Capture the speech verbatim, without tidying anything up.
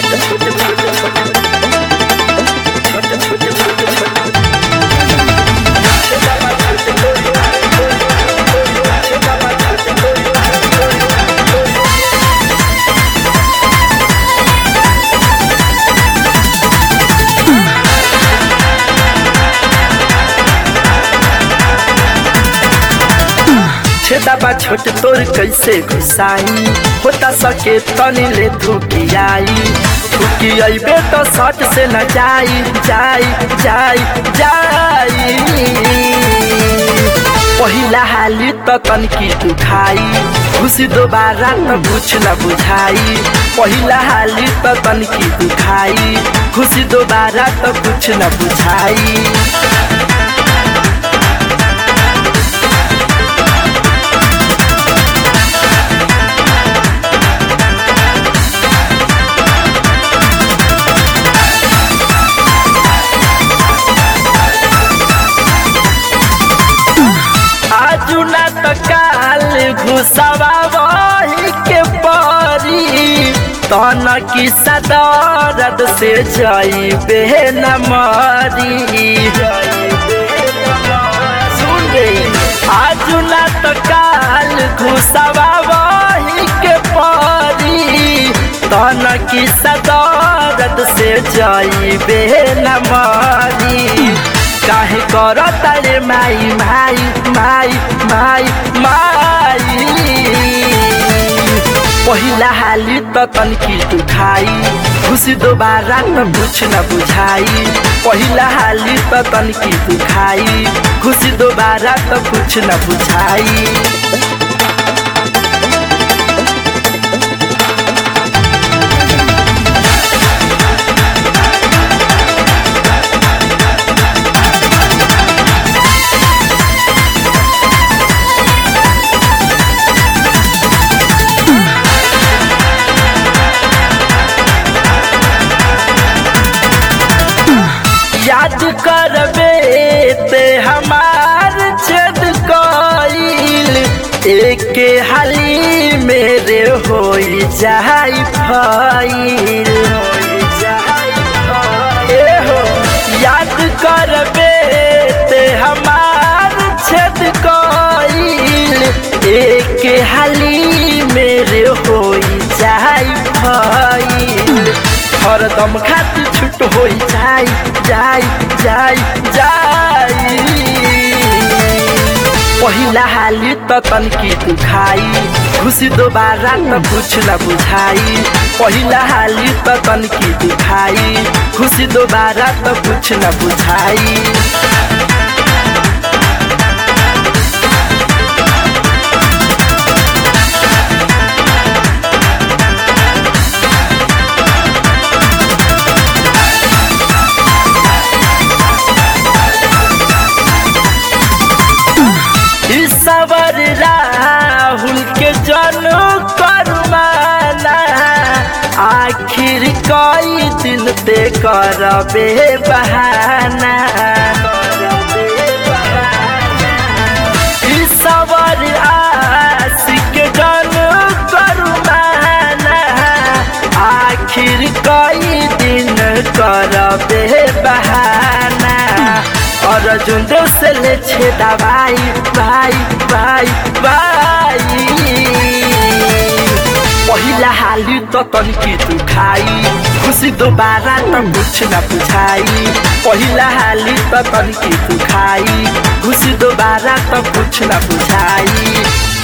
छेदाबा छोट तोर कैसे घुसाई होता सके तनी ले धुकी आई धुकी अबे तो सट से न जाई जाई जाई जाई पहिला हाली तो तनकी दुखाई खुशी दोबारा तो कुछ न बुझाई पहिला हाली तो तनकी दुखाई खुशी दोबारा तो कुछ न बुझाई। आजुना तो काल घुसवा वही के परी तन की सदरद से जाई बे न मरी सुन गई। आजुना तो काल घुसवा वही के परी तन की सदरद से जाई बे न मरी काहे कर तारे माई माई माई माई माई पहिला हाली तो तनकी दुखाई खुशी दोबारा तो कुछ न बुझाई पहिला हाली तो तनकी दुखाई खुशी दोबारा तो कुछ न बुझाई। याद करबे ते हमार छेद कइल एक हाली मेरे होई जाई फइल ए हो याद करबे ते हमार छेद कइल एक हाली मेरे होई जाई फइल हरदम खाती छुट हो जाई जाई जाई जाई पहिला हाली तो तनकी दुखाई खुशी दोबारा तो कुछ न बुझाई पहिला हाली तो तनकी दुखाई खुशी दोबारा तो कुछ न बुझाई। सवर राहुल के जन करमाना आखिर कई दिन ते करबे बहाना सवर आशिक जन करमाना आखिर कई दिन करबे बहाना और जुंद से ले छे दवाई भाई भाई भाई पहिला हाली तो तनकी दुखाई खुशी दोबारा तो कुछ न बुझाई पहिला हाली तो तनकी दुखाई खुशी दोबारा तो कुछ न बुझाई।